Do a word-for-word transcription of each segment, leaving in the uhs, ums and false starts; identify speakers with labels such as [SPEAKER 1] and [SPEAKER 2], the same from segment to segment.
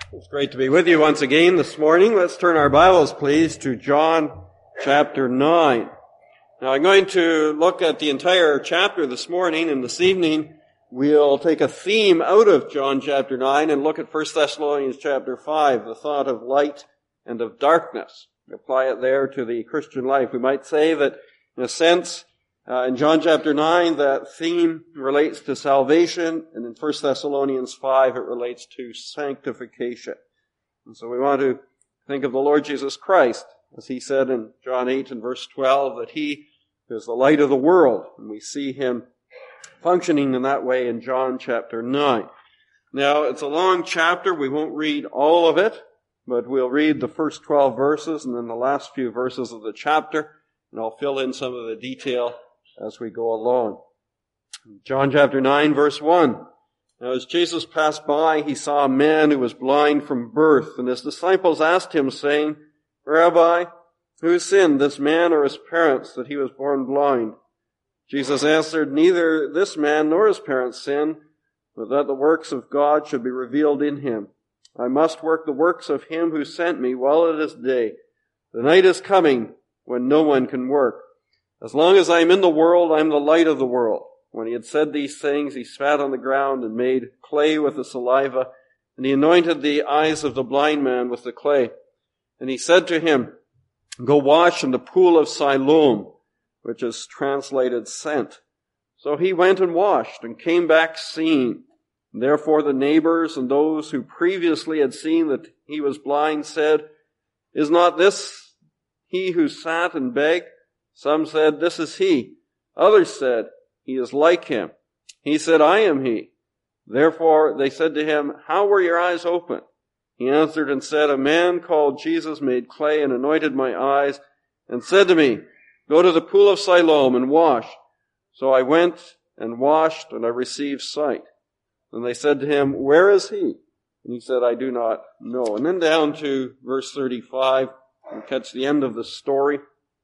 [SPEAKER 1] It's great to be with you once again this morning. Let's turn our Bibles, please, to John chapter nine. Now, I'm going to look at the entire chapter this morning, and this evening we'll take a theme out of John chapter nine and look at First Thessalonians chapter five, the thought of light and of darkness. We apply it there to the Christian life. We might say that, in a sense, Uh, in John chapter nine, that theme relates to salvation, and in First Thessalonians five, it relates to sanctification. And so we want to think of the Lord Jesus Christ, as he said in John eight and verse twelve, that he is the light of the world, and we see him functioning in that way in John chapter nine. Now, it's a long chapter. We won't read all of it, but we'll read the first twelve verses and then the last few verses of the chapter, and I'll fill in some of the detail as we go along. John chapter nine, verse one. Now as Jesus passed by, he saw a man who was blind from birth, and his disciples asked him, saying, Rabbi, who sinned, this man or his parents, that he was born blind? Jesus answered, Neither this man nor his parents sinned, but that the works of God should be revealed in him. I must work the works of him who sent me while it is day. The night is coming when no one can work. As long as I am in the world, I am the light of the world. When he had said these things, he spat on the ground and made clay with the saliva, and he anointed the eyes of the blind man with the clay. And he said to him, Go wash in the pool of Siloam, which is translated sent. So he went and washed and came back seeing. Therefore the neighbors and those who previously had seen that he was blind said, Is not this he who sat and begged? Some said, This is he. Others said, He is like him. He said, I am he. Therefore they said to him, How were your eyes opened? He answered and said, A man called Jesus made clay and anointed my eyes and said to me, Go to the pool of Siloam and wash. So I went and washed, and I received sight. And they said to him, Where is he? And he said, I do not know. And then down to verse thirty-five, we'll catch the end of the story.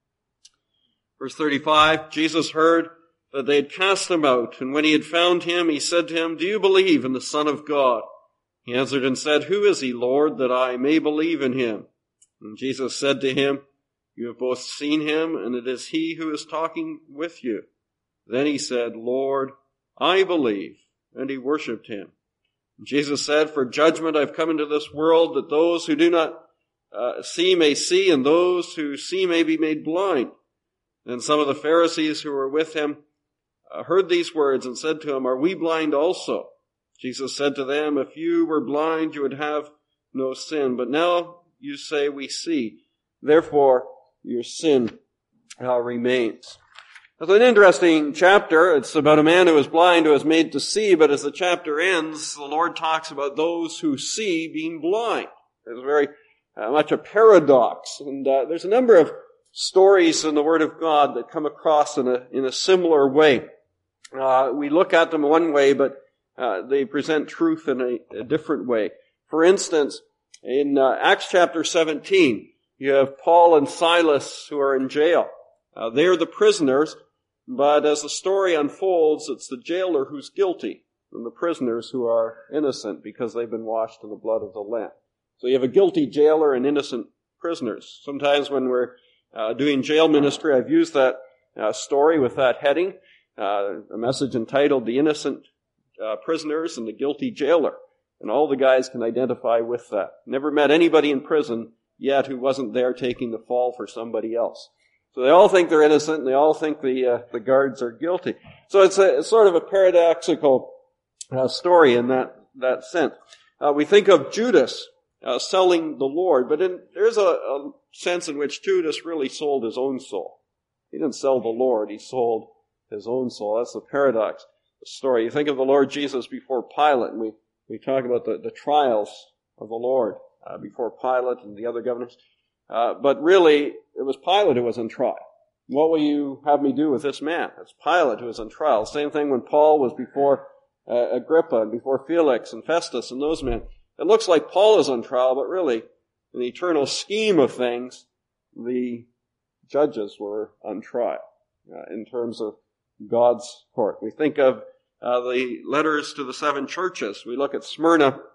[SPEAKER 1] Verse thirty-five, Jesus heard that they had cast him out, and when he had found him, he said to him, Do you believe in the Son of God? He answered and said, Who is he, Lord, that I may believe in him? And Jesus said to him, You have both seen him, and it is he who is talking with you. Then he said, Lord, I believe. And he worshipped him. And Jesus said, For judgment I've come into this world, that those who do not uh, see may see, and those who see may be made blind. And some of the Pharisees who were with him uh, heard these words and said to him, Are we blind also? Jesus said to them, If you were blind, you would have no sin. But now you say we see. Therefore, your sin uh, remains. It's an interesting chapter. It's about a man who was blind who was made to see. But as the chapter ends, the Lord talks about those who see being blind. It's very uh, much a paradox. And uh, there's a number of stories in the Word of God that come across in a in a similar way. Uh, we look at them one way, but uh, they present truth in a, a different way. For instance, in uh, Acts chapter seventeen, you have Paul and Silas who are in jail. Uh, they are the prisoners, but as the story unfolds, it's the jailer who's guilty and the prisoners who are innocent because they've been washed in the blood of the Lamb. So you have a guilty jailer and innocent prisoners. Sometimes when we're Uh, doing jail ministry, I've used that uh, story with that heading, uh, a message entitled The Innocent uh, Prisoners and the Guilty Jailer. And all the guys can identify with that. Never met anybody in prison yet who wasn't there taking the fall for somebody else. So they all think they're innocent, and they all think the uh, the guards are guilty. So it's, a, it's sort of a paradoxical uh, story in that, that sense. Uh, we think of Judas Uh, selling the Lord. But in, there's a, a sense in which Judas really sold his own soul. He didn't sell the Lord, he sold his own soul. That's the paradox the story. You think of the Lord Jesus before Pilate, and we, we talk about the, the trials of the Lord uh, before Pilate and the other governors. Uh, but really, it was Pilate who was on trial. What will you have me do with this man? It's Pilate who was on trial. Same thing when Paul was before uh, Agrippa and before Felix and Festus and those men. It looks like Paul is on trial, but really, in the eternal scheme of things, the judges were on trial uh, in terms of God's court. We think of uh, the letters to the seven churches. We look at Smyrna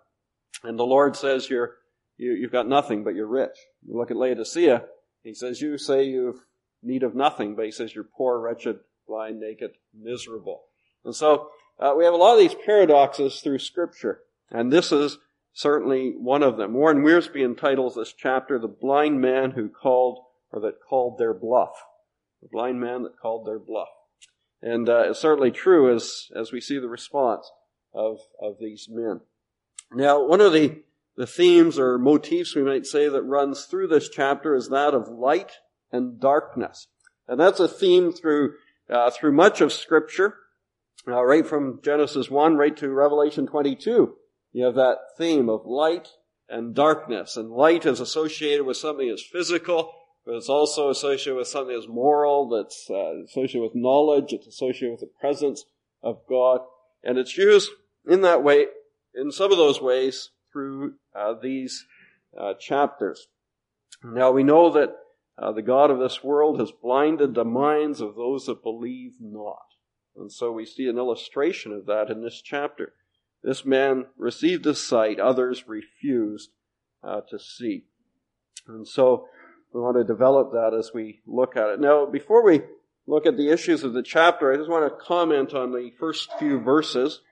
[SPEAKER 1] And the Lord says you're, you, you've got nothing, but you're rich. You look at Laodicea, he says you say you've need of nothing, but he says you're poor, wretched, blind, naked, miserable. And so uh, we have a lot of these paradoxes through Scripture, and this is certainly one of them. Warren Wiersbe entitles this chapter, The Blind Man Who Called, or That Called Their Bluff. The blind man that called their bluff. And uh, it's certainly true as, as we see the response of, of these men. Now, one of the, the themes or motifs, we might say, that runs through this chapter is that of light and darkness. And that's a theme through, uh, through much of Scripture, uh, right from Genesis one right to Revelation twenty-two. You have that theme of light and darkness. And light is associated with something that's physical, but it's also associated with something that's moral, that's uh, associated with knowledge, it's associated with the presence of God. And it's used in that way, in some of those ways, through uh, these uh, chapters. Now we know that uh, the God of this world has blinded the minds of those that believe not. And so we see an illustration of that in this chapter. This man received his sight, others refused uh, to see. And so we want to develop that as we look at it. Now, before we look at the issues of the chapter, I just want to comment on the first few verses.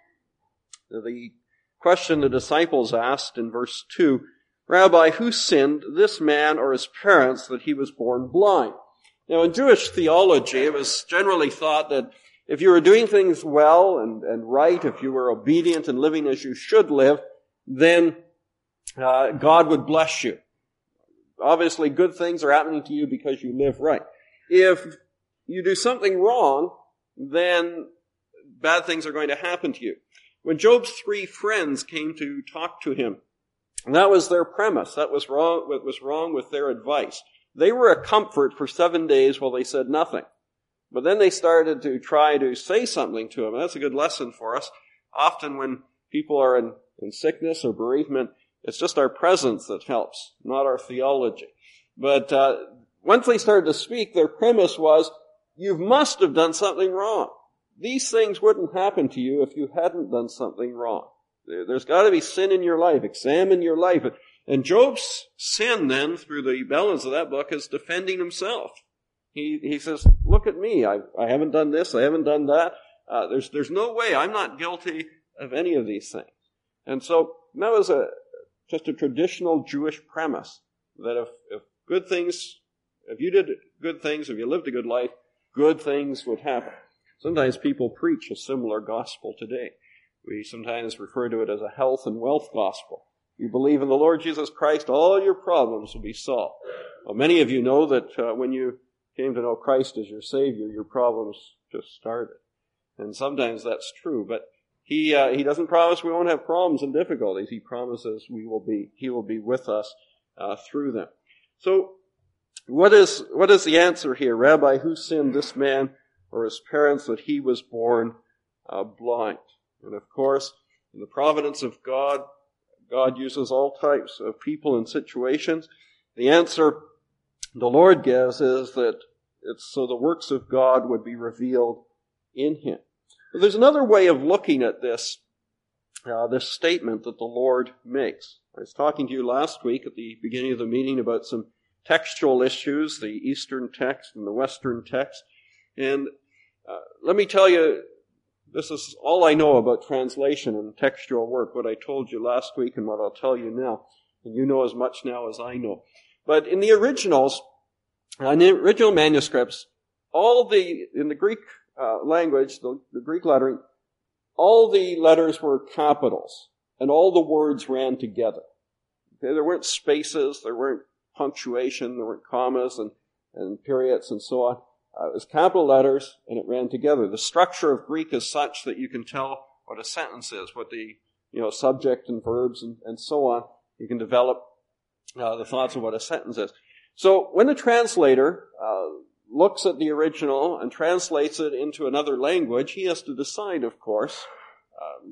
[SPEAKER 1] The question the disciples asked in verse two, Rabbi, who sinned, this man or his parents, that he was born blind? Now, in Jewish theology, it was generally thought that if you were doing things well and, and right, if you were obedient and living as you should live, then uh, God would bless you. Obviously, good things are happening to you because you live right. If you do something wrong, then bad things are going to happen to you. When Job's three friends came to talk to him, and that was their premise. That was wrong, what was wrong with their advice. They were a comfort for seven days while they said nothing. But then they started to try to say something to him. And that's a good lesson for us. Often when people are in, in sickness or bereavement, it's just our presence that helps, not our theology. But uh, once they started to speak, their premise was, you must have done something wrong. These things wouldn't happen to you if you hadn't done something wrong. There's got to be sin in your life. Examine your life. And Job's sin then, through the balance of that book, is defending himself. He he says, look at me. I I haven't done this. I haven't done that. Uh, there's there's no way. I'm not guilty of any of these things. And so that was a just a traditional Jewish premise that if, if good things, if you did good things, if you lived a good life, good things would happen. Sometimes people preach a similar gospel today. We sometimes refer to it as a health and wealth gospel. You believe in the Lord Jesus Christ, all your problems will be solved. Well, many of you know that uh, when you came to know Christ as your Savior, your problems just started. And sometimes that's true, but He uh, he doesn't promise we won't have problems and difficulties. He promises we will be He will be with us uh, through them. So, what is what is the answer here, Rabbi? Who sinned, this man or his parents, that he was born uh, blind? And of course, in the providence of God, God uses all types of people and situations. The answer the Lord gives is that it's so the works of God would be revealed in him. But there's another way of looking at this, uh, this statement that the Lord makes. I was talking to you last week at the beginning of the meeting about some textual issues, the Eastern text and the Western text. And uh, let me tell you, this is all I know about translation and textual work, what I told you last week and what I'll tell you now. And you know as much now as I know. But in the originals, in the original manuscripts, all the, in the Greek uh, language, the, the Greek lettering, all the letters were capitals, and all the words ran together. Okay, there weren't spaces, there weren't punctuation, there weren't commas and, and periods and so on. Uh, it was capital letters, and it ran together. The structure of Greek is such that you can tell what a sentence is, what the, you know, subject and verbs and, and so on. You can develop uh, the thoughts of what a sentence is. So when the translator uh, looks at the original and translates it into another language, he has to decide, of course, um,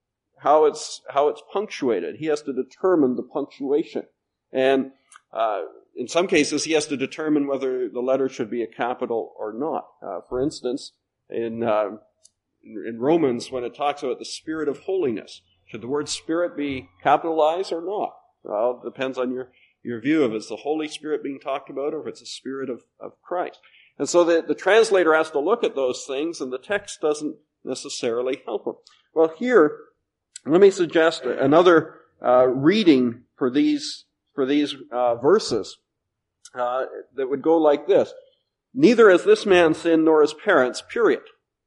[SPEAKER 1] how it's how it's punctuated. He has to determine the punctuation. And uh, in some cases, he has to determine whether the letter should be a capital or not. Uh, for instance, in, uh, in Romans, when it talks about the Spirit of holiness, Should the word Spirit be capitalized or not? Well, it depends on your, your view of it. Is the Holy Spirit being talked about, or if it's the Spirit of, of Christ? And so the, the translator has to look at those things, and the text doesn't necessarily help him. Well, here, let me suggest another uh, reading for these for these uh, verses uh, that would go like this. Neither has this man sinned nor his parents, period.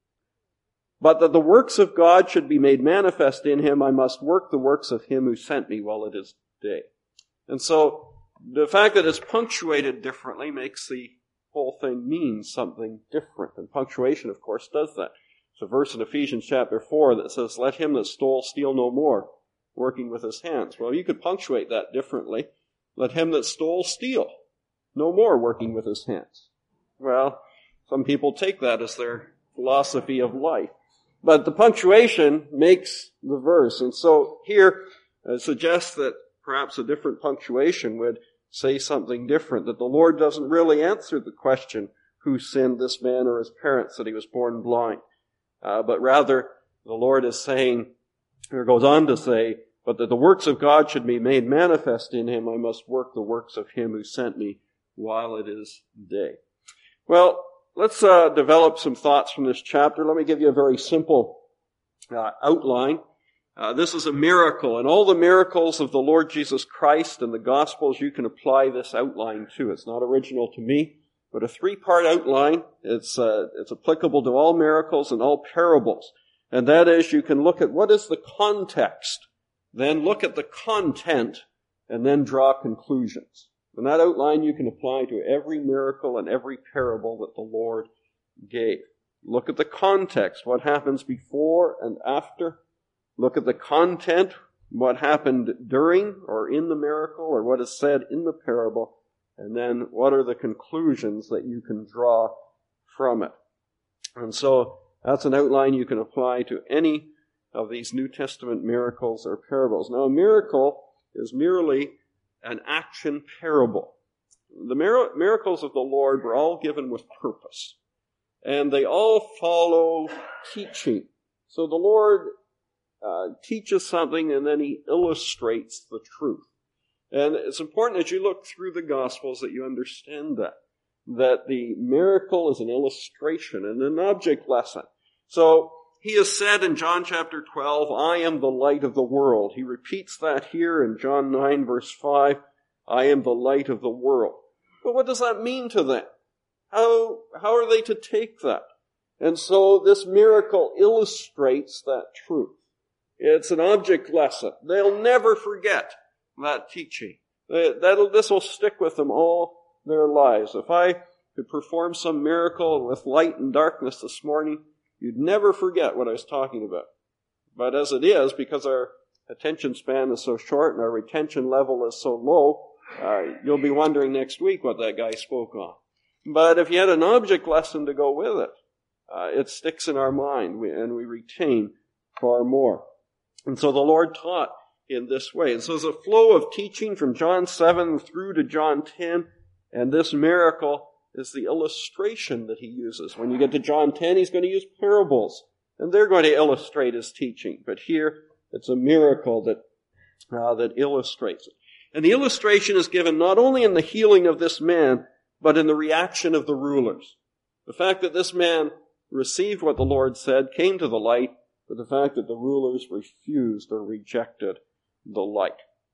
[SPEAKER 1] But that the works of God should be made manifest in him, I must work the works of him who sent me while it is day. And so the fact that it's punctuated differently makes the whole thing mean something different. And punctuation, of course, does that. There's a verse in Ephesians chapter four that says, let him that stole steal no more, working with his hands. Well, you could punctuate that differently. Let him that stole steal no more, working with his hands. Well, some people take that as their philosophy of life. But the punctuation makes the verse. And so here it suggests that perhaps a different punctuation would say something different, that the Lord doesn't really answer the question, who sinned, this man or his parents, that he was born blind? Uh, but rather, the Lord is saying, or goes on to say, but that the works of God should be made manifest in him, I must work the works of him who sent me while it is day. Well, let's uh, develop some thoughts from this chapter. Let me give you a very simple uh, outline. Uh, this is a miracle, and all the miracles of the Lord Jesus Christ and the Gospels, you can apply this outline to. It's not original to me, but a three-part outline. It's uh, it's applicable to all miracles and all parables. And that is, you can look at what is the context, then look at the content, and then draw conclusions. And that outline you can apply to every miracle and every parable that the Lord gave. Look at the context, what happens before and after. Look at the content, what happened during or in the miracle, or what is said in the parable. And then what are the conclusions that you can draw from it. And so that's an outline you can apply to any of these New Testament miracles or parables. Now, a miracle is merely an action parable. The mir- miracles of the Lord were all given with purpose, and they all follow teaching. So the Lord uh, teaches something, and then he illustrates the truth. And it's important as you look through the Gospels that you understand that, that the miracle is an illustration and an object lesson. So he has said in John chapter twelve, I am the light of the world. He repeats that here in John nine verse five, I am the light of the world. But what does that mean to them? How, how are they to take that? And so this miracle illustrates that truth. It's an object lesson. They'll never forget that teaching. That'll, this will stick with them all their lives. If I could perform some miracle with light and darkness this morning, you'd never forget what I was talking about. But as it is, because our attention span is so short and our retention level is so low, uh, you'll be wondering next week what that guy spoke on. But if you had an object lesson to go with it, uh, it sticks in our mind and we retain far more. And so the Lord taught in this way. And so there's a flow of teaching from John seven through to John ten, and this miracle is the illustration that he uses. When you get to John ten, he's going to use parables, and they're going to illustrate his teaching. But here, it's a miracle that uh, that illustrates it. And the illustration is given not only in the healing of this man, but in the reaction of the rulers. The fact that this man received what the Lord said, came to the light, but the fact that the rulers refused or rejected the light.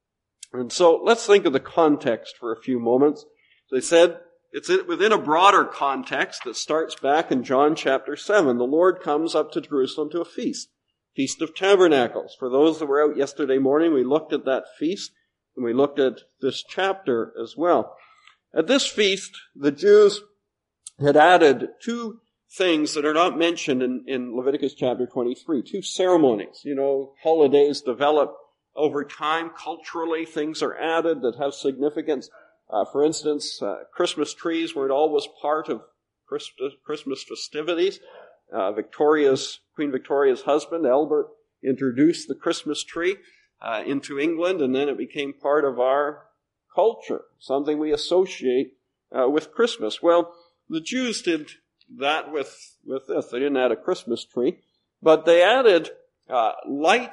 [SPEAKER 1] And so let's think of the context for a few moments. As I said, it's within a broader context that starts back in John chapter seven. The Lord comes up to Jerusalem to a feast, Feast of Tabernacles. For those that were out yesterday morning, we looked at that feast, and we looked at this chapter as well. At this feast, the Jews had added two things that are not mentioned in, in Leviticus chapter twenty-three, two ceremonies. You know, holidays develop over time. Culturally, things are added that have significance. Uh, for instance, uh, Christmas trees weren't always part of Christmas, Christmas festivities. Uh, Victoria's, Queen Victoria's husband, Albert, introduced the Christmas tree uh, into England, and then it became part of our culture, something we associate uh, with Christmas. Well, the Jews did that with, with this. They didn't add a Christmas tree, but they added uh, lights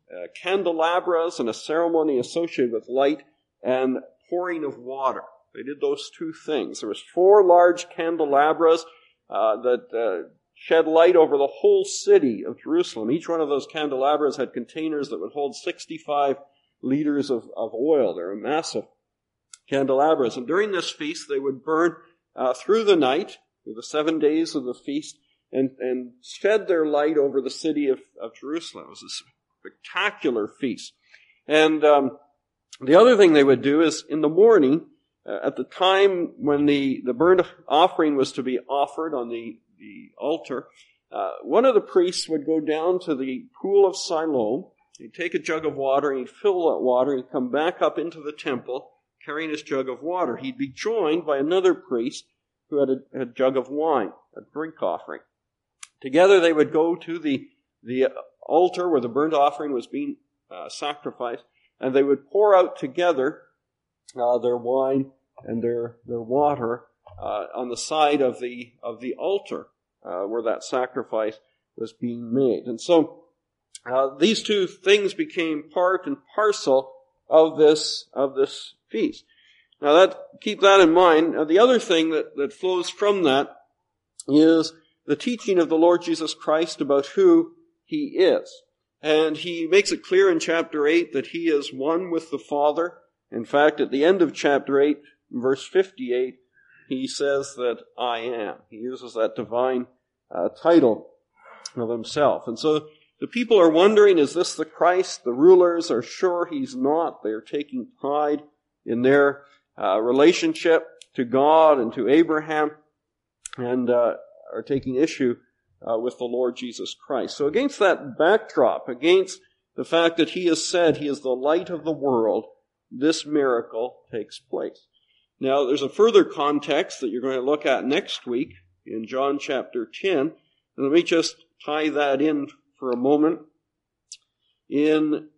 [SPEAKER 1] uh, candelabras and a ceremony associated with light and pouring of water. They did those two things. There was four large candelabras uh, that uh, shed light over the whole city of Jerusalem. Each one of those candelabras had containers that would hold sixty-five liters of, of oil. They were massive candelabras. And during this feast, they would burn uh, through the night, through the seven days of the feast, and, and shed their light over the city of, of Jerusalem. It was a spectacular feast. And um, the other thing they would do is in the morning, uh, at the time when the, the burnt offering was to be offered on the, the altar, uh, one of the priests would go down to the pool of Siloam. He'd take a jug of water and he'd fill that water and he'd come back up into the temple carrying his jug of water. He'd be joined by another priest who had a, a jug of wine, a drink offering. Together they would go to the, the altar where the burnt offering was being uh, sacrificed, and they would pour out together uh, their wine and their, their water uh, on the side of the, of the altar uh, where that sacrifice was being made. And so uh, these two things became part and parcel of this, of this feast. Now that, keep that in mind. Now the other thing that, that flows from that is the teaching of the Lord Jesus Christ about who He is. And He makes it clear in chapter eight that He is one with the Father. In fact, at the end of chapter eight, verse fifty-eight, He says that I am. He uses that divine uh, title of Himself. And so the people are wondering, is this the Christ? The rulers are sure He's not. They are taking pride in their uh, relationship to God and to Abraham, and uh, are taking issue uh, with the Lord Jesus Christ. So against that backdrop, against the fact that He has said He is the light of the world, this miracle takes place. Now, there's a further context that you're going to look at next week in John chapter ten. And let me just tie that in for a moment. In,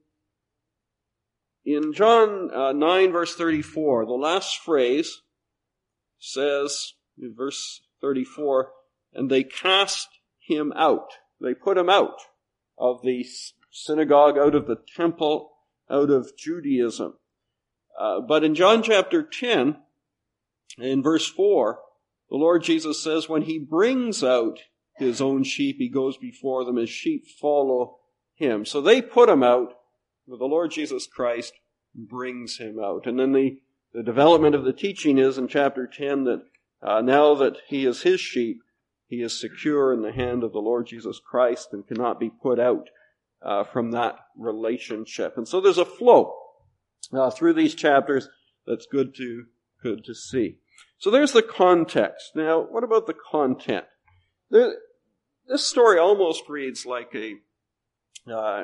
[SPEAKER 1] in John uh, nine, verse thirty-four, the last phrase says, in verse thirty-four, and they cast Him out. They put Him out of the synagogue, out of the temple, out of Judaism. Uh, but in John chapter ten, in verse four, the Lord Jesus says, when He brings out His own sheep, He goes before them. His sheep follow Him. So they put Him out, but the Lord Jesus Christ brings Him out. And then the, the development of the teaching is in chapter ten that uh, now that He is His sheep, He is secure in the hand of the Lord Jesus Christ and cannot be put out uh, from that relationship. And so there's a flow uh, through these chapters that's good to good to see. So there's the context. Now, what about the content? There, this story almost reads like a, uh,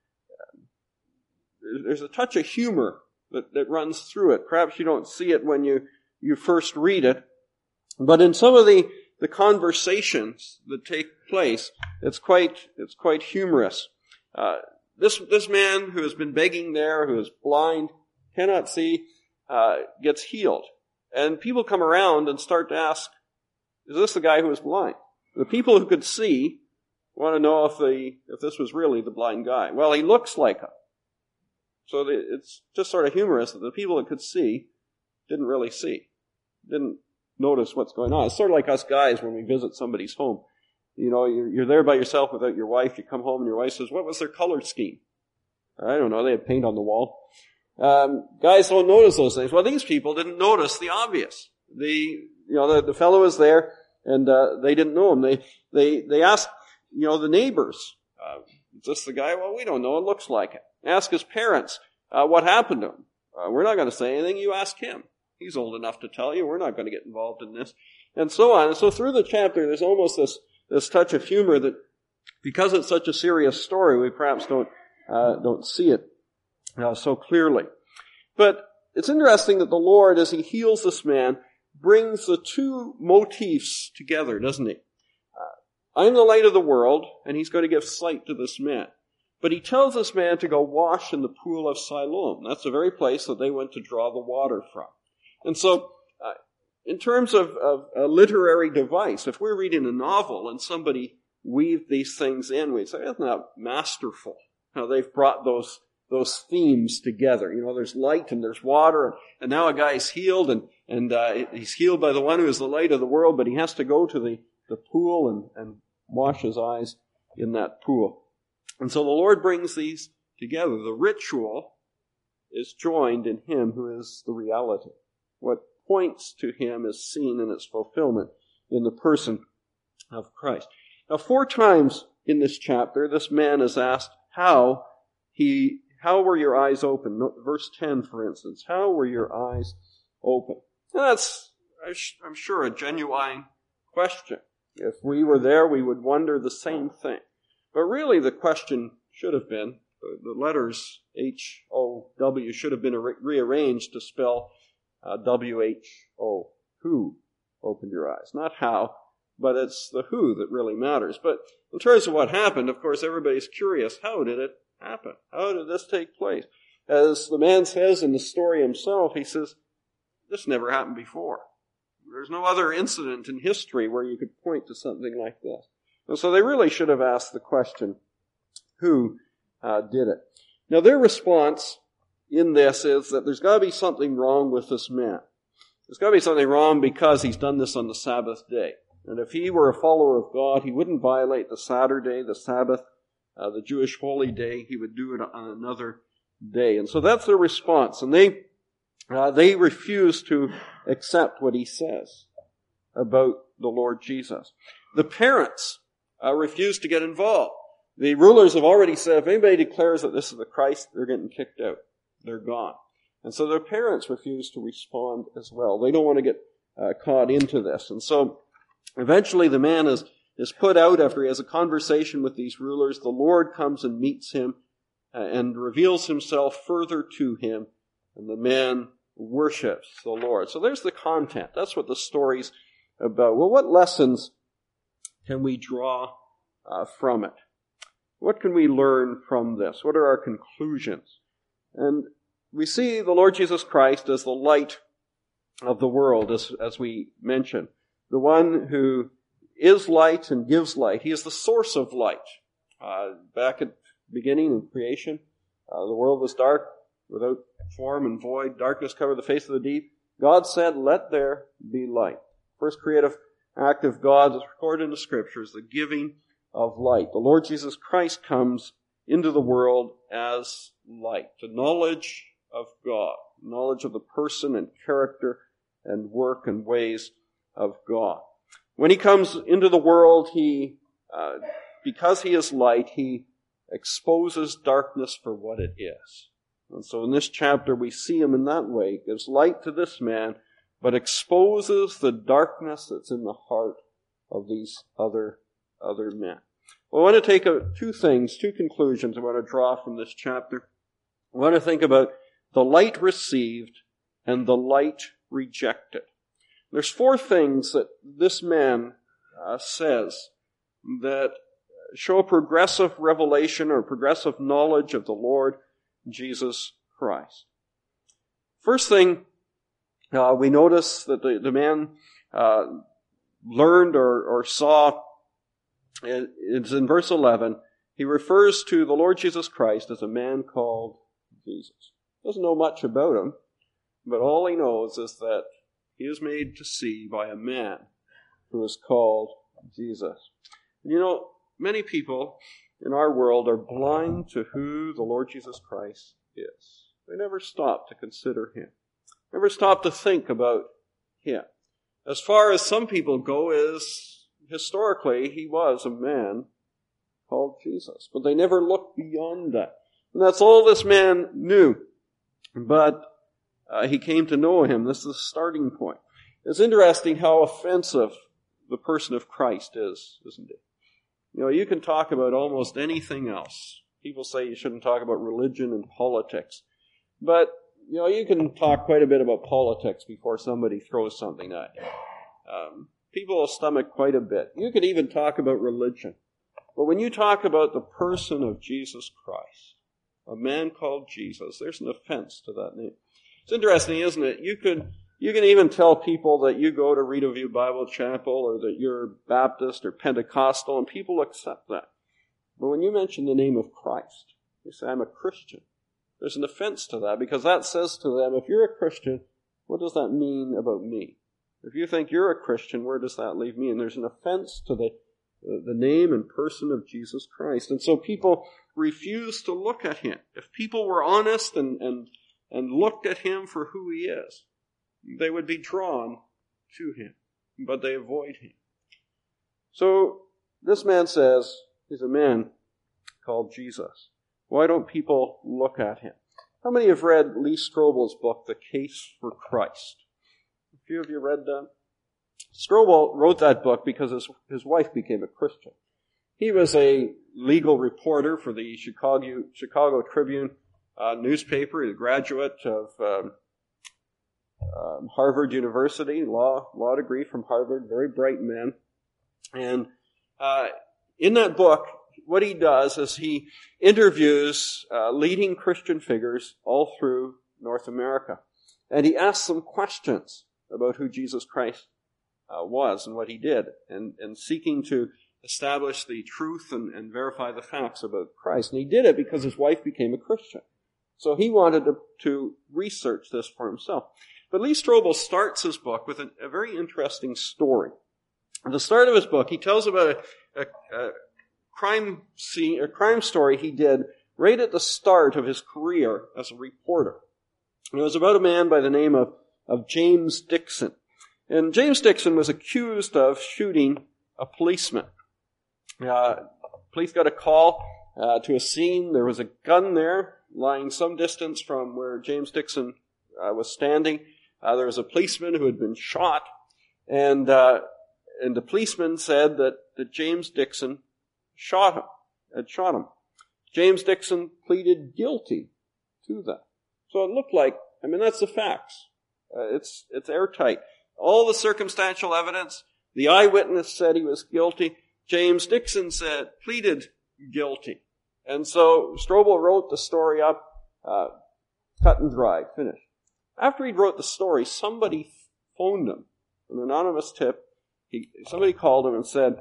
[SPEAKER 1] there's a touch of humor that, that runs through it. Perhaps you don't see it when you, you first read it, but in some of the, the conversations that take place, it's quite, it's quite humorous. Uh, this, this man who has been begging there, who is blind, cannot see, uh, gets healed. And people come around and start to ask, is this the guy who was blind? The people who could see want to know if the if this was really the blind guy. Well, he looks like him. So the, it's just sort of humorous that the people that could see didn't really see, didn't notice what's going on. It's sort of like us guys when we visit somebody's home. You know, you're, you're there by yourself without your wife. You come home and your wife says, what was their color scheme? I don't know. They had paint on the wall. Um, guys don't notice those things. Well, these people didn't notice the obvious. The, you know, the, the fellow was there, and uh, they didn't know him. They, they, they asked, you know, the neighbors, uh, is this the guy? Well, we don't know. It looks like it. Ask his parents, uh, what happened to him. Uh, we're not going to say anything. You ask him. He's old enough to tell you. We're not going to get involved in this. And so on. And so through the chapter, there's almost this, this touch of humor that, because it's such a serious story, we perhaps don't, uh, don't see it Uh, so clearly. But it's interesting that the Lord, as He heals this man, brings the two motifs together, doesn't He? Uh, I am the light of the world, and He's going to give sight to this man. But He tells this man to go wash in the pool of Siloam. That's the very place that they went to draw the water from. And so, uh, in terms of, of a literary device, if we're reading a novel and somebody weaved these things in, we'd say, isn't that masterful? how they've brought those those themes together. You know, there's light and there's water, and, and now a guy's healed, and, and uh, he's healed by the one who is the light of the world, but he has to go to the, the pool and, and wash his eyes in that pool. And so the Lord brings these together. The ritual is joined in him who is the reality. What points to him is seen in its fulfillment in the person of Christ. Now, four times in this chapter, this man is asked how he How were your eyes open? Verse ten, for instance. How were your eyes open? And that's, I'm sure, a genuine question. If we were there, we would wonder the same thing. But really, the question should have been, the letters H O W should have been rearranged to spell uh, W H O. Who opened your eyes? Not how, but it's the who that really matters. But in terms of what happened, of course, everybody's curious. How did it happen? How did this take place? As the man says in the story himself, he says, this never happened before. There's no other incident in history where you could point to something like this. And so they really should have asked the question, who uh, did it? Now their response in this is that there's got to be something wrong with this man. There's got to be something wrong because he's done this on the Sabbath day. And if he were a follower of God, he wouldn't violate the Saturday, the Sabbath, Uh, the Jewish holy day. He would do it on another day. And so that's their response. And they uh, they refuse to accept what he says about the Lord Jesus. The parents uh, refuse to get involved. The rulers have already said, if anybody declares that this is the Christ, they're getting kicked out. They're gone. And so their parents refuse to respond as well. They don't want to get uh, caught into this. And so eventually the man is is put out after he has a conversation with these rulers. The Lord comes and meets him uh, and reveals himself further to him, and the man worships the Lord. So there's the content. That's what the story's about. Well, what lessons can we draw uh, from it? What can we learn from this? What are our conclusions? And we see the Lord Jesus Christ as the light of the world, as, as we mentioned. The one who is light and gives light. He is the source of light. Uh, back at the beginning in creation, uh, the world was dark, without form and void. Darkness covered the face of the deep. God said, let there be light. First creative act of God is recorded in the Scriptures, the giving of light. The Lord Jesus Christ comes into the world as light, the knowledge of God, knowledge of the person and character and work and ways of God. When he comes into the world, he, uh, because he is light, he exposes darkness for what it is. And so in this chapter, we see him in that way. He gives light to this man, but exposes the darkness that's in the heart of these other, other men. Well, I want to take a, two things, two conclusions I want to draw from this chapter. I want to think about the light received and the light rejected. There's four things that this man uh, says that show a progressive revelation or progressive knowledge of the Lord Jesus Christ. First thing, uh, we notice that the, the man uh, learned or, or saw, it's in verse eleven, he refers to the Lord Jesus Christ as a man called Jesus. Doesn't know much about him, but all he knows is that he is made to see by a man who is called Jesus. You know, many people in our world are blind to who the Lord Jesus Christ is. They never stop to consider him. Never stop to think about him. As far as some people go is, historically, he was a man called Jesus. But they never looked beyond that. And that's all this man knew. But uh, he came to know him. This is the starting point. It's interesting how offensive the person of Christ is, isn't it? You know, you can talk about almost anything else. People say you shouldn't talk about religion and politics. But, you know, you can talk quite a bit about politics before somebody throws something at you. Um, people will stomach quite a bit. You could even talk about religion. But when you talk about the person of Jesus Christ, a man called Jesus, there's an offense to that name. It's interesting, isn't it? You could, you can even tell people that you go to Reed View Bible Chapel or that you're Baptist or Pentecostal, and people accept that. But when you mention the name of Christ, You say, I'm a Christian. There's an offense to that, because that says to them, if you're a Christian, what does that mean about me? If you think you're a Christian, where does that leave me? And there's an offense to the, the name and person of Jesus Christ. And so people refuse to look at him. If people were honest and, and, and looked at him for who he is, they would be drawn to him, but they avoid him. So this man says, he's a man called Jesus. Why don't people look at him? How many have read Lee Strobel's book, The Case for Christ? A few of you read that? Strobel wrote that book because his, his wife became a Christian. He was a legal reporter for the Chicago, Chicago Tribune uh, newspaper, a graduate of um, um, Harvard University, law law degree from Harvard, very bright man. And uh, in that book, what he does is he interviews uh, leading Christian figures all through North America. And he asks them questions about who Jesus Christ uh, was and what he did, and, and seeking to establish the truth and, and verify the facts about Christ. And he did it because his wife became a Christian. So he wanted to, to research this for himself. But Lee Strobel starts his book with a, a very interesting story. At the start of his book, he tells about a, a, a crime scene, a crime story he did right at the start of his career as a reporter. And it was about a man by the name of, of James Dixon. And James Dixon was accused of shooting a policeman. Uh, police got a call uh, to a scene. There was a gun there lying some distance from where James Dixon uh, was standing. Uh, there was a policeman who had been shot. And uh, and the policeman said that, that James Dixon shot him, had shot him. James Dixon pleaded guilty to that. So it looked like, I mean, that's the facts. Uh, it's, it's airtight. All the circumstantial evidence, the eyewitness said he was guilty. James Dixon said, pleaded guilty. And so Strobel wrote the story up, uh, cut and dried, finished. After he wrote the story, somebody phoned him, an anonymous tip. He, somebody called him and said,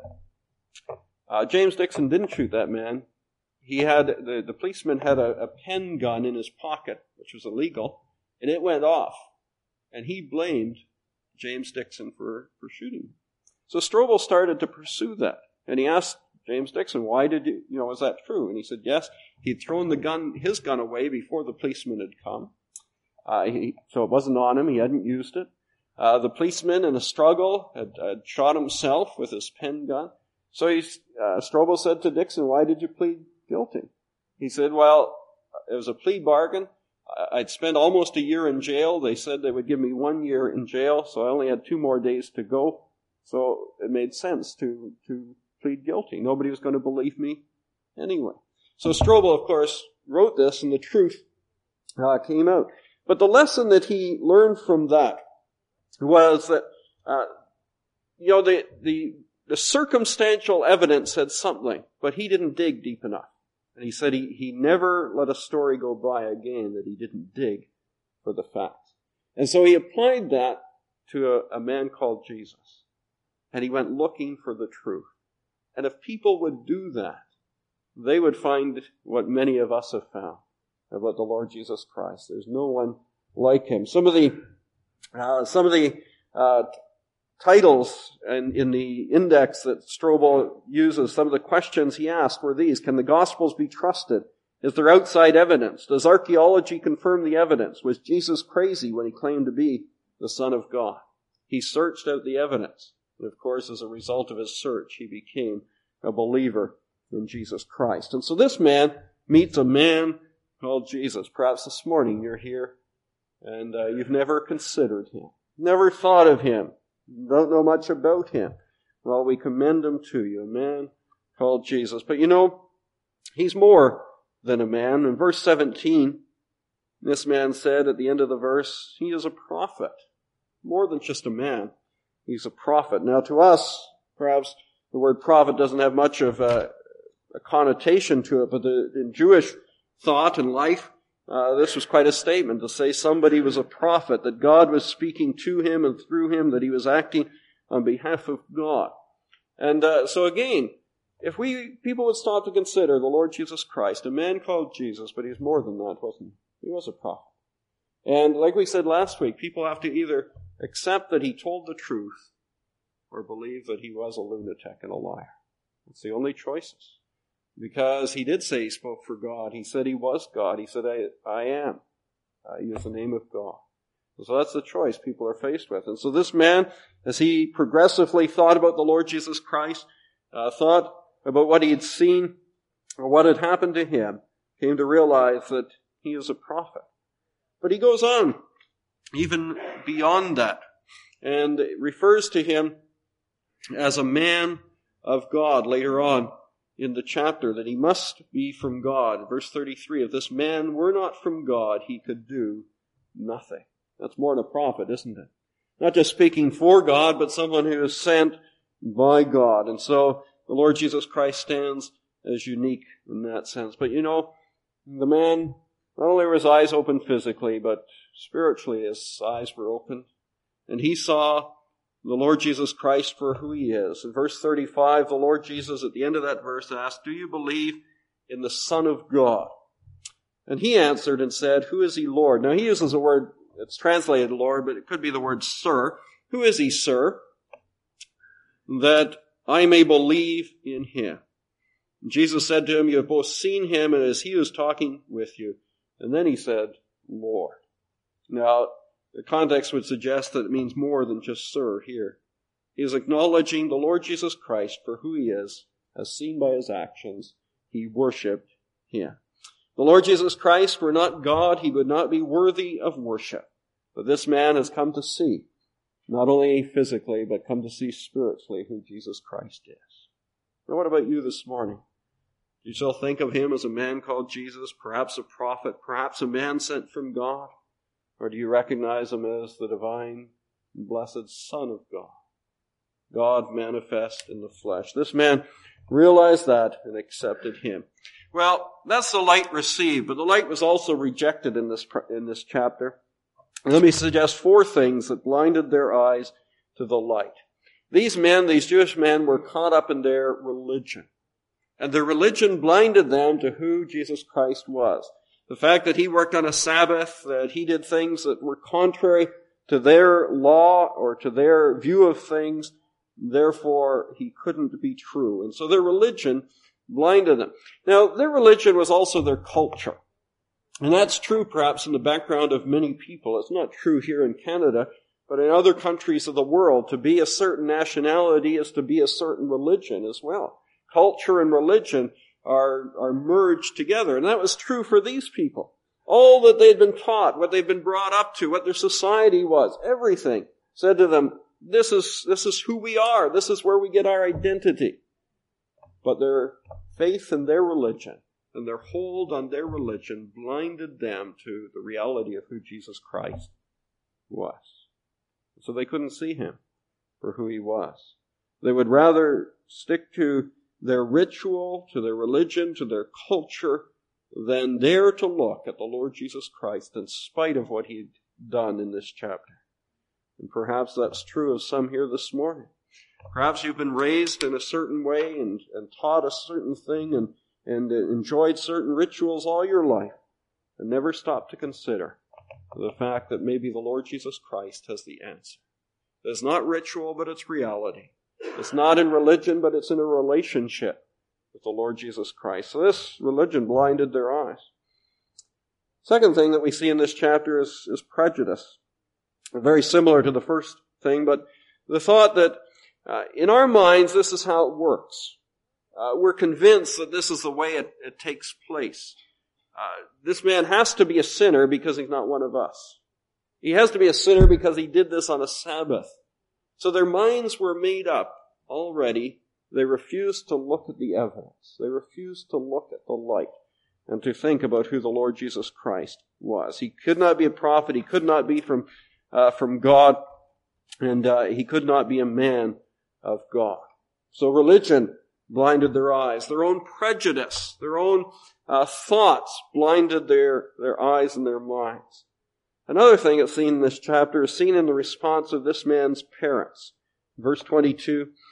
[SPEAKER 1] uh, James Dixon didn't shoot that man. He had, the, the policeman had a, a pen gun in his pocket, which was illegal, and it went off. And he blamed James Dixon for, for shooting him. So Strobel started to pursue that. And he asked James Dixon, why did you, you know, was that true? And he said, yes, he'd thrown the gun, his gun away before the policeman had come. Uh, he, so it wasn't on him, he hadn't used it. Uh, the policeman in a struggle had, had shot himself with his pen gun. So he, uh, Strobel said to Dixon, why did you plead guilty? He said, well, it was a plea bargain. I'd spent almost a year in jail. They said they would give me one year in jail, so I only had two more days to go. So it made sense to, to plead guilty. Nobody was going to believe me anyway. So Strobel, of course, wrote this, and the truth uh, came out. But the lesson that he learned from that was that, uh, you know, the, the, the circumstantial evidence said something, but he didn't dig deep enough. And he said he, he never let a story go by again that he didn't dig for the facts. And so he applied that to a, a man called Jesus. And he went looking for the truth. And if people would do that, they would find what many of us have found about the Lord Jesus Christ. There's no one like him. Some of the, uh, some of the, uh, titles in, in the index that Strobel uses, some of the questions he asked were these. Can the Gospels be trusted? Is there outside evidence? Does archaeology confirm the evidence? Was Jesus crazy when he claimed to be the Son of God? He searched out the evidence. And of course, as a result of his search, he became a believer in Jesus Christ. And so this man meets a man called Jesus. Perhaps this morning you're here and uh, you've never considered him, never thought of him, don't know much about him. Well, we commend him to you, a man called Jesus. But you know, he's more than a man. In verse seventeen, this man said at the end of the verse, he is a prophet. More than just a man. He's a prophet. Now to us, perhaps the word prophet doesn't have much of a, a connotation to it, but the, in Jewish thought and life, uh, this was quite a statement to say somebody was a prophet, that God was speaking to him and through him, that he was acting on behalf of God. And uh, so again, if we, people would stop to consider the Lord Jesus Christ, a man called Jesus, but he's more than that, wasn't he? He was a prophet. And like we said last week, people have to either accept that he told the truth or believe that he was a lunatic and a liar. It's the only choices. Because he did say he spoke for God. He said he was God. He said, I, I am. Uh, he is the name of God. So that's the choice people are faced with. And so this man, as he progressively thought about the Lord Jesus Christ, uh, thought about what he had seen or what had happened to him, came to realize that he is a prophet. But he goes on, even beyond that, and refers to him as a man of God later on in the chapter, that he must be from God. Verse thirty-three, if this man were not from God, he could do nothing. That's more than a prophet, isn't it? Not just speaking for God, but someone who is sent by God. And so the Lord Jesus Christ stands as unique in that sense. But you know, the man, not only were his eyes open physically, but spiritually his eyes were opened. And he saw the Lord Jesus Christ for who he is. In verse thirty-five, the Lord Jesus at the end of that verse asked, do you believe in the Son of God? And he answered and said, who is he, Lord? Now he uses a word, it's translated Lord, but it could be the word Sir. Who is he, Sir? That I may believe in him. And Jesus said to him, you have both seen him, and as he was talking with you. And then he said, Lord. Now, the context would suggest that it means more than just Sir here. He is acknowledging the Lord Jesus Christ for who he is, as seen by his actions. He worshipped him. The Lord Jesus Christ were not God, he would not be worthy of worship. But this man has come to see, not only physically, but come to see spiritually who Jesus Christ is. Now what about you this morning? Do you still think of him as a man called Jesus, perhaps a prophet, perhaps a man sent from God? Or do you recognize him as the divine and blessed Son of God? God manifest in the flesh. This man realized that and accepted him. Well, that's the light received, but the light was also rejected in this, in this chapter. And let me suggest four things that blinded their eyes to the light. These men, these Jewish men, were caught up in their religion. And their religion blinded them to who Jesus Christ was. The fact that he worked on a Sabbath, that he did things that were contrary to their law or to their view of things, therefore he couldn't be true. And so their religion blinded them. Now, their religion was also their culture. And that's true perhaps in the background of many people. It's not true here in Canada, but in other countries of the world. To be a certain nationality is to be a certain religion as well. Culture and religion are, are merged together. And that was true for these people. All that they'd been taught, what they'd been brought up to, what their society was, everything said to them, this is, this is who we are. This is where we get our identity. But their faith in their religion and their hold on their religion blinded them to the reality of who Jesus Christ was. So they couldn't see him for who he was. They would rather stick to their ritual, to their religion, to their culture, than dare to look at the Lord Jesus Christ in spite of what he'd done in this chapter. And perhaps that's true of some here this morning. Perhaps you've been raised in a certain way and, and taught a certain thing and, and enjoyed certain rituals all your life and never stopped to consider the fact that maybe the Lord Jesus Christ has the answer. It's not ritual, but it's reality. It's not in religion, but it's in a relationship with the Lord Jesus Christ. So this religion blinded their eyes. Second thing that we see in this chapter is, is prejudice. Very similar to the first thing, but the thought that uh, in our minds this is how it works. Uh, we're convinced that this is the way it, it takes place. Uh, this man has to be a sinner because he's not one of us. He has to be a sinner because he did this on a Sabbath. So their minds were made up already. They refused to look at the evidence. They refused to look at the light and to think about who the Lord Jesus Christ was. He could not be a prophet. He could not be from uh, from God. And uh, he could not be a man of God. So religion blinded their eyes. Their own prejudice, their own uh, thoughts blinded their, their eyes and their minds. Another thing that's seen in this chapter is seen in the response of this man's parents. Verse twenty-two,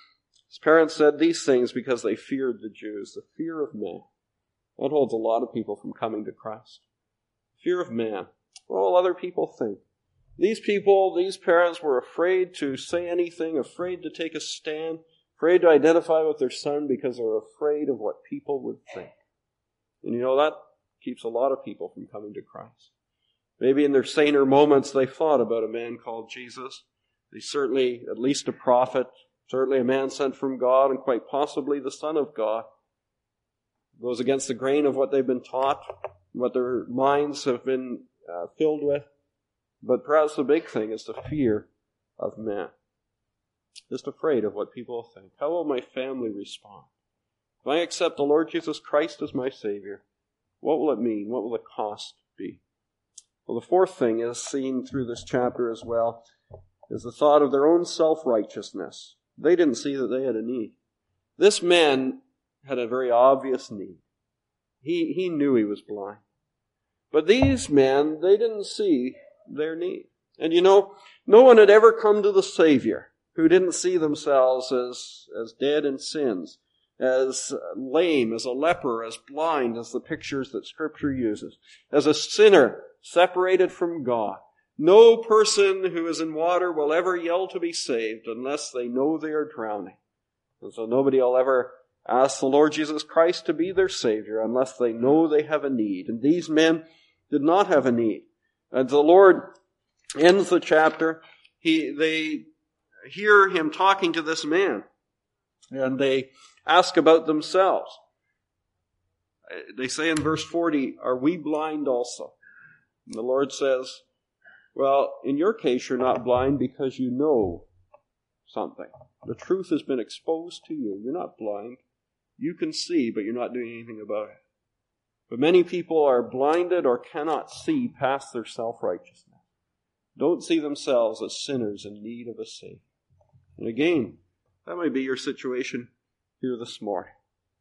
[SPEAKER 1] His parents said these things because they feared the Jews, the fear of man. That holds a lot of people from coming to Christ. Fear of man. What will other people think? These people, these parents were afraid to say anything, afraid to take a stand, afraid to identify with their son because they were afraid of what people would think. And you know, that keeps a lot of people from coming to Christ. Maybe in their saner moments they thought about a man called Jesus. He's certainly at least a prophet, certainly a man sent from God, and quite possibly the Son of God. It goes against the grain of what they've been taught, what their minds have been uh, filled with. But perhaps the big thing is the fear of man. Just afraid of what people will think. How will my family respond? If I accept the Lord Jesus Christ as my Savior, what will it mean? What will the cost be? Well, the fourth thing is seen through this chapter as well, is the thought of their own self-righteousness. They didn't see that they had a need. This man had a very obvious need. He, he knew he was blind. But these men, they didn't see their need. And you know, no one had ever come to the Savior who didn't see themselves as, as dead in sins, as lame, as a leper, as blind, as the pictures that Scripture uses, as a sinner separated from God. No person who is in water will ever yell to be saved unless they know they are drowning. And so nobody will ever ask the Lord Jesus Christ to be their Savior unless they know they have a need. And these men did not have a need. And the Lord ends the chapter. He, they hear him talking to this man. And they ask about themselves. They say in verse forty, "Are we blind also?" And the Lord says, well, in your case, you're not blind because you know something. The truth has been exposed to you. You're not blind. You can see, but you're not doing anything about it. But many people are blinded or cannot see past their self-righteousness. Don't see themselves as sinners in need of a Savior. And again, that might be your situation here this morning.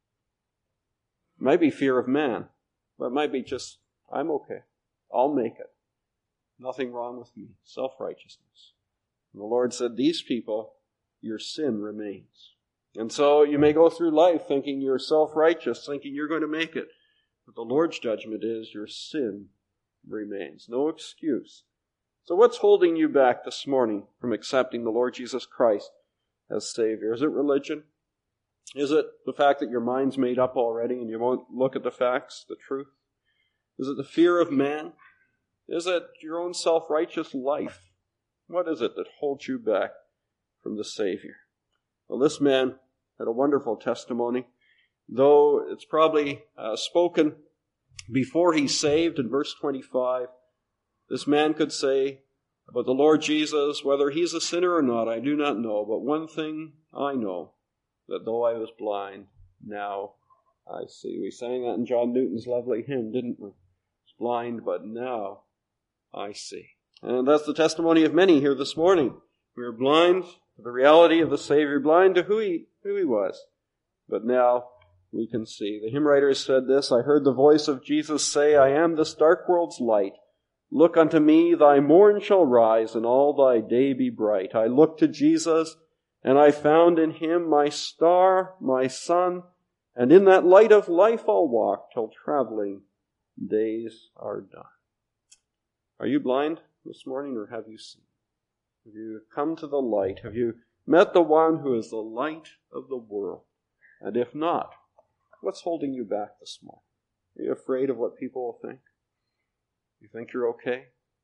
[SPEAKER 1] It might be fear of man, but it might be just, I'm okay. I'll make it. Nothing wrong with me. Self-righteousness. And the Lord said, these people, your sin remains. And so you may go through life thinking you're self-righteous, thinking you're going to make it. But the Lord's judgment is your sin remains. No excuse. So what's holding you back this morning from accepting the Lord Jesus Christ as Savior? Is it religion? Is it the fact that your mind's made up already and you won't look at the facts, the truth? Is it the fear of man? Is it your own self-righteous life? What is it that holds you back from the Savior? Well, this man had a wonderful testimony, though it's probably uh, spoken before he's saved in verse twenty-five. This man could say about the Lord Jesus, whether he's a sinner or not, I do not know, but one thing I know, that though I was blind, now I see. We sang that in John Newton's lovely hymn, didn't we? It's blind, but now I see. And that's the testimony of many here this morning. We were blind to the reality of the Savior, blind to who he, who he was. But now we can see. The hymn writer said this, I heard the voice of Jesus say, I am this dark world's light. Look unto me, thy morn shall rise, and all thy day be bright. I looked to Jesus, and I found in him my star, my sun, and in that light of life I'll walk till traveling days are done. Are you blind this morning, or have you seen? Have you come to the light? Have you met the one who is the light of the world? And if not, what's holding you back this morning? Are you afraid of what people will think? You think you're okay?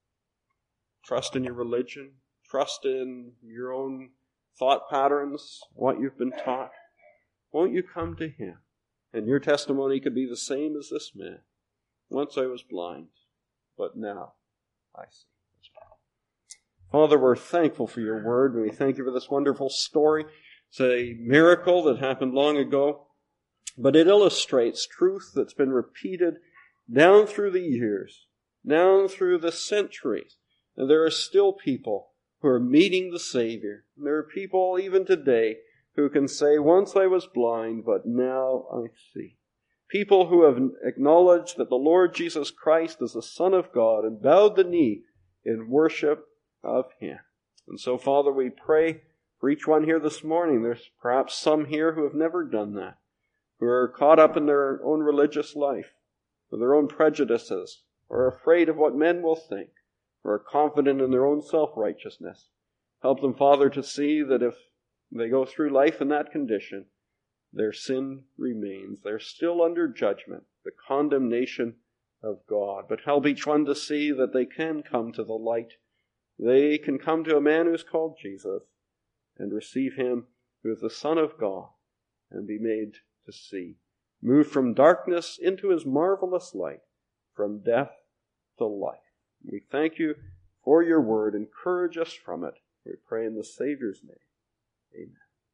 [SPEAKER 1] Trust in your religion? Trust in your own thought patterns, what you've been taught? Won't you come to him? And your testimony could be the same as this man. Once I was blind, but now I see. Father, we're thankful for your word, and we thank you for this wonderful story. It's a miracle that happened long ago, but it illustrates truth that's been repeated down through the years, down through the centuries. And there are still people who are meeting the Savior. And there are people even today who can say, once I was blind, but now I see. People who have acknowledged that the Lord Jesus Christ is the Son of God and bowed the knee in worship of him. And so, Father, we pray For each one here this morning, there's perhaps some here who have never done that, who are caught up in their own religious life, with their own prejudices, or are afraid of what men will think, or are confident in their own self-righteousness. Help them, Father, to see that if they go through life in that condition, their sin remains. They're still under judgment, the condemnation of God. But help each one to see that they can come to the light. They can come to a man who's called Jesus and receive him who is the Son of God and be made to see. Move from darkness into his marvelous light, from death to life. We thank you for your word. Encourage us from it. We pray in the Savior's name. Amen.